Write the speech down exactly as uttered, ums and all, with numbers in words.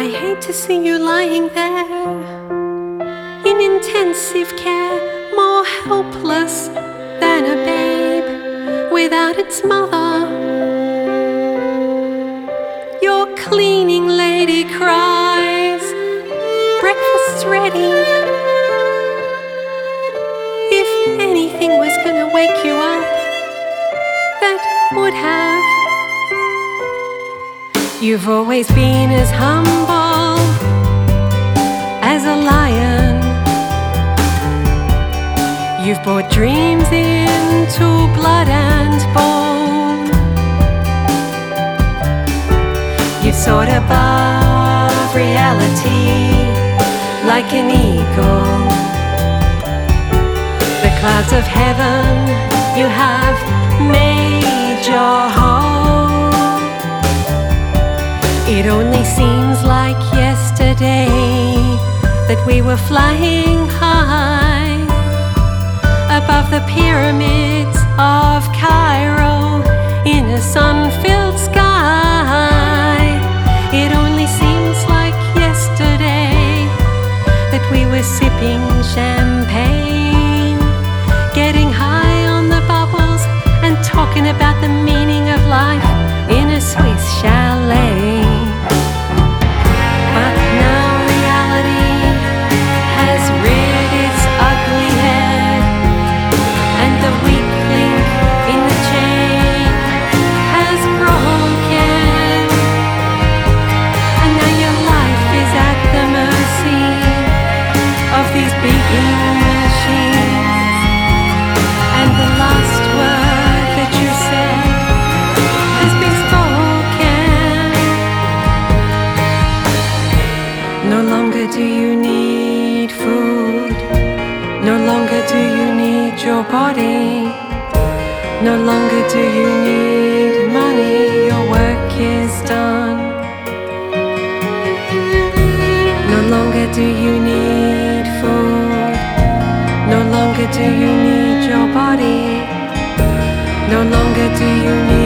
I hate to see you lying there in intensive care, more helpless than a babe without its mother. Your cleaning lady cries, breakfast's ready. If anything was gonna wake you up, that would have. You've always been as humble as a lion. You've brought dreams into blood and bone. You've soared above reality like an eagle. The clouds of heaven you have made your home. It only seems like yesterday that we were flying high above the pyramids of Cairo in a sun-filled sky. It only seems like yesterday that we were sipping champagne, getting high on the bubbles and talking about the meaning of life in a Swiss chalet. But now reality has reared its ugly head, and the weak link in the chain has broken. And now your life is at the mercy of these beeping machines. And the last word that you said has been spoken. No longer do you need food. No longer do you need your body. No longer do you need money. Your work is done. No longer do you need food. No longer do you need your body. No longer do you need